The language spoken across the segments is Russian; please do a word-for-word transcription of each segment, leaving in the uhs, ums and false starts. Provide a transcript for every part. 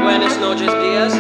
Buenas noches, días.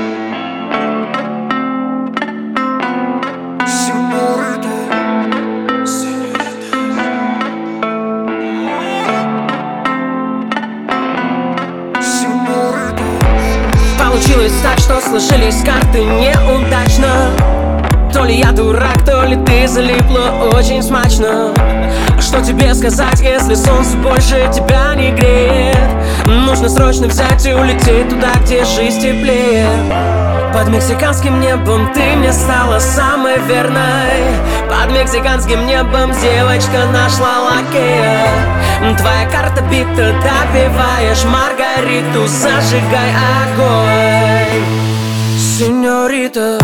Получилось так, что сложились карты неудачно. То ли я дурак, то ли ты залипла очень смачно. Что тебе сказать, если солнце больше тебя не греет? Нужно срочно взять и улететь туда, где жизнь теплее. Под мексиканским небом ты мне стала самой верной. Под мексиканским небом девочка нашла лакея. Твоя карта бита, допиваешь маргариту, зажигай огонь, сеньорита.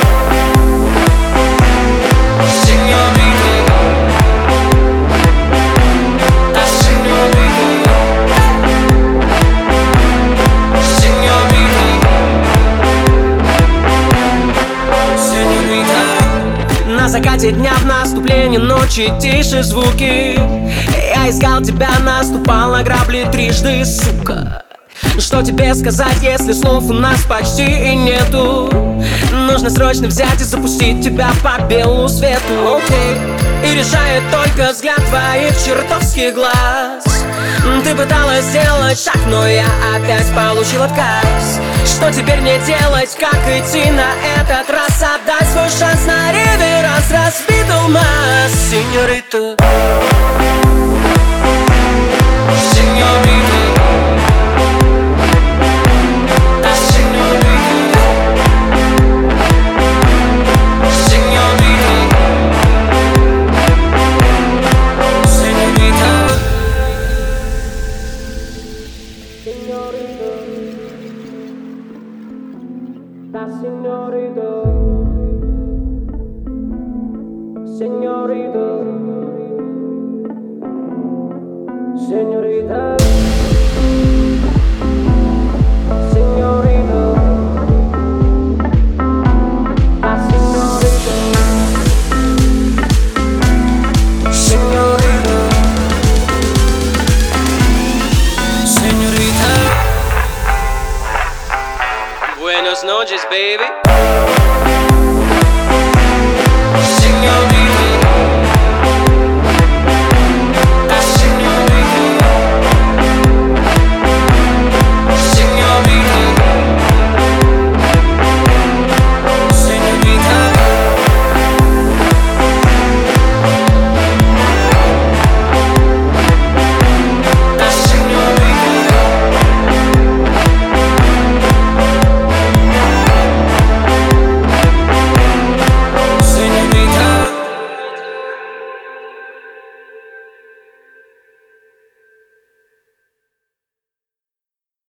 На закате дня, в наступлении ночи тише звуки. Я искал тебя, наступал на грабли трижды, сука. Что тебе сказать, если слов у нас почти и нету? Нужно срочно взять и запустить тебя по белу свету, окей. И решает только взгляд твоих чертовских глаз. Ты пыталась сделать шаг, но я опять получил отказ. Что теперь мне делать, как идти на этот раз? Отдай свой шанс на реверанс, разбит алмаз, сеньорита. Сеньорита. Señorita, señorita, señorita, señorita, la señorita, señorita, señorita. Buenas noches, baby.